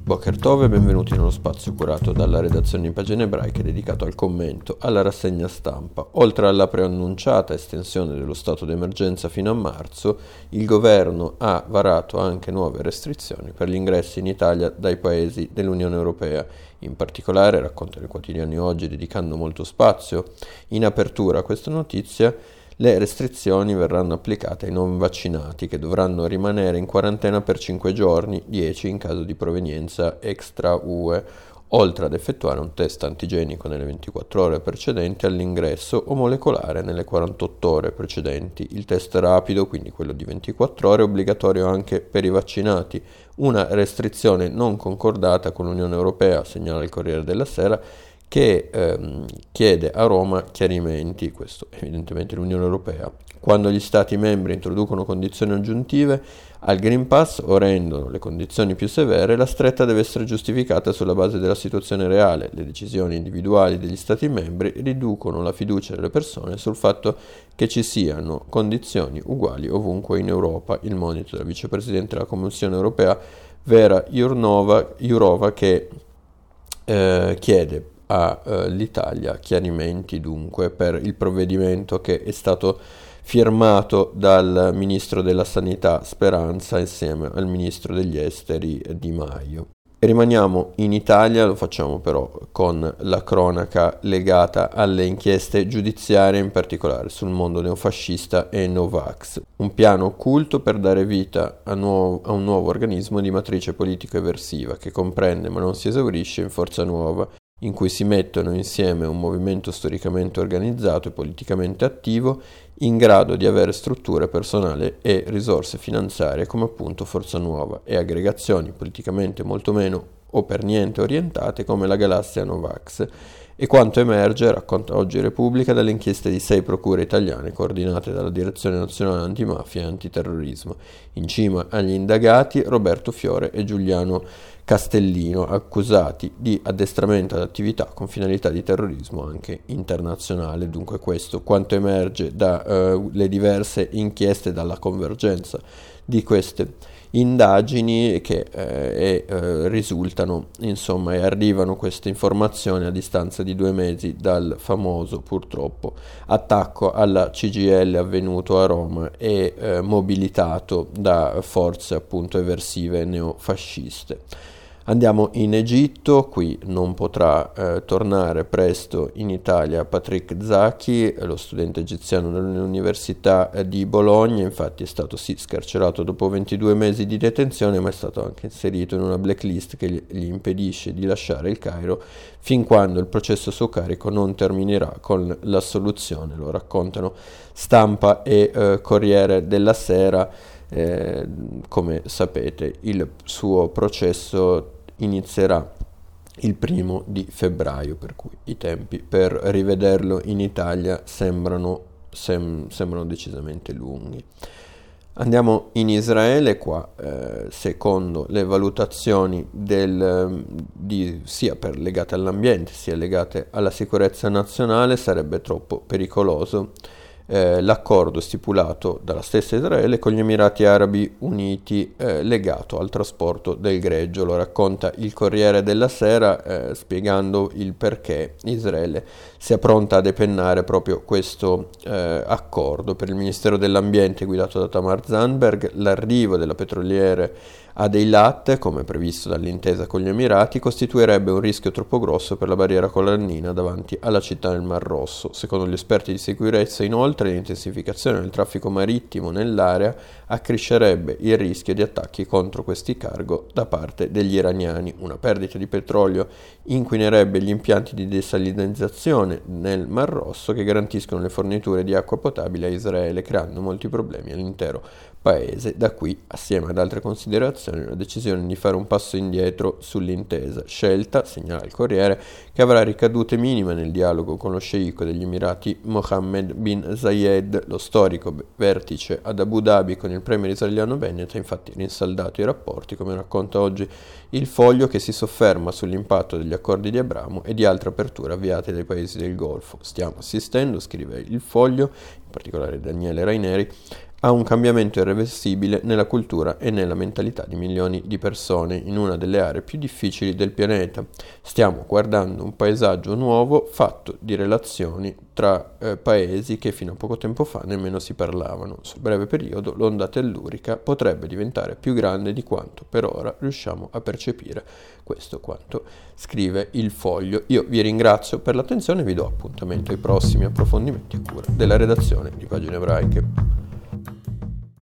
Boker Tov e benvenuti nello spazio curato dalla redazione di Pagine Ebraiche dedicato al commento, alla rassegna stampa. Oltre alla preannunciata estensione dello stato d'emergenza fino a marzo, il governo ha varato anche nuove restrizioni per gli ingressi in Italia dai paesi dell'Unione Europea. In particolare, raccontano i quotidiani oggi dedicando molto spazio in apertura a questa notizia, le restrizioni verranno applicate ai non vaccinati che dovranno rimanere in quarantena per 5 giorni, 10 in caso di provenienza extra UE, oltre ad effettuare un test antigenico nelle 24 ore precedenti all'ingresso o molecolare nelle 48 ore precedenti. Il test rapido, quindi quello di 24 ore, è obbligatorio anche per i vaccinati, una restrizione non concordata con l'Unione Europea, segnala il Corriere della Sera, che chiede a Roma chiarimenti, questo evidentemente l'Unione Europea, quando gli Stati membri introducono condizioni aggiuntive al Green Pass o rendono le condizioni più severe, la stretta deve essere giustificata sulla base della situazione reale. Le decisioni individuali degli Stati membri riducono la fiducia delle persone sul fatto che ci siano condizioni uguali ovunque in Europa. Il monito della vicepresidente della Commissione Europea, Vera Jourova, che chiede all'Italia chiarimenti dunque per il provvedimento che è stato firmato dal ministro della Sanità Speranza insieme al ministro degli Esteri Di Maio. Rimaniamo in Italia, lo facciamo però con la cronaca legata alle inchieste giudiziarie, in particolare sul mondo neofascista e Novax. Un piano occulto per dare vita a un nuovo organismo di matrice politico-eversiva che comprende ma non si esaurisce in Forza Nuova, in cui si mettono insieme un movimento storicamente organizzato e politicamente attivo, in grado di avere strutture, personale e risorse finanziarie come appunto Forza Nuova, e aggregazioni politicamente molto meno o per niente orientate come la galassia Novax. E quanto emerge, racconta oggi Repubblica, dalle inchieste di 6 procure italiane coordinate dalla Direzione Nazionale Antimafia e Antiterrorismo. In cima agli indagati Roberto Fiore e Giuliano Castellino, accusati di addestramento ad attività con finalità di terrorismo anche internazionale. Dunque questo quanto emerge dalle diverse inchieste, dalla convergenza di queste indagini che risultano, insomma, e arrivano queste informazioni a distanza di 2 mesi dal famoso, purtroppo, attacco alla CGIL avvenuto a Roma e mobilitato da forze appunto eversive neofasciste. Andiamo in Egitto, qui non potrà tornare presto in Italia Patrick Zaki, lo studente egiziano dell'Università di Bologna. Infatti è stato scarcerato dopo 22 mesi di detenzione, ma è stato anche inserito in una blacklist che gli impedisce di lasciare il Cairo fin quando il processo a suo carico non terminerà con l'assoluzione, lo raccontano Stampa e Corriere della Sera. Come sapete, il suo processo inizierà il 1° di febbraio, per cui i tempi per rivederlo in Italia sembrano decisamente lunghi. Andiamo in Israele. Qua, secondo le valutazioni sia legate all'ambiente sia legate alla sicurezza nazionale, sarebbe troppo pericoloso l'accordo stipulato dalla stessa Israele con gli Emirati Arabi Uniti legato al trasporto del greggio. Lo racconta il Corriere della Sera spiegando il perché Israele sia pronta a depennare proprio questo accordo. Per il Ministero dell'Ambiente guidato da Tamar Zandberg, l'arrivo della petroliere ad Eilat, come previsto dall'intesa con gli Emirati, costituirebbe un rischio troppo grosso per la barriera corallina davanti alla città del Mar Rosso. Secondo gli esperti di sicurezza, inoltre, l'intensificazione del traffico marittimo nell'area accrescerebbe il rischio di attacchi contro questi cargo da parte degli iraniani. Una perdita di petrolio inquinerebbe gli impianti di desalinizzazione nel Mar Rosso che garantiscono le forniture di acqua potabile a Israele, creando molti problemi all'intero paese. Da qui, assieme ad altre considerazioni, la decisione di fare un passo indietro sull'intesa, scelta, segnala il Corriere, che avrà ricadute minime nel dialogo con lo sceicco degli Emirati Mohammed bin Zayed. Lo storico vertice ad Abu Dhabi con il premier israeliano Bennett ha infatti rinsaldato i rapporti, come racconta oggi il Foglio, che si sofferma sull'impatto degli accordi di Abramo e di altre aperture avviate dai paesi del Golfo. Stiamo assistendo, scrive il Foglio, in particolare Daniele Raineri, a un cambiamento irreversibile nella cultura e nella mentalità di milioni di persone in una delle aree più difficili del pianeta. Stiamo guardando un paesaggio nuovo fatto di relazioni tra paesi che fino a poco tempo fa nemmeno si parlavano. Sul breve periodo l'onda tellurica potrebbe diventare più grande di quanto per ora riusciamo a percepire. Questo quanto scrive il Foglio. Io vi ringrazio per l'attenzione e vi do appuntamento ai prossimi approfondimenti a cura della redazione di Pagine Ebraiche.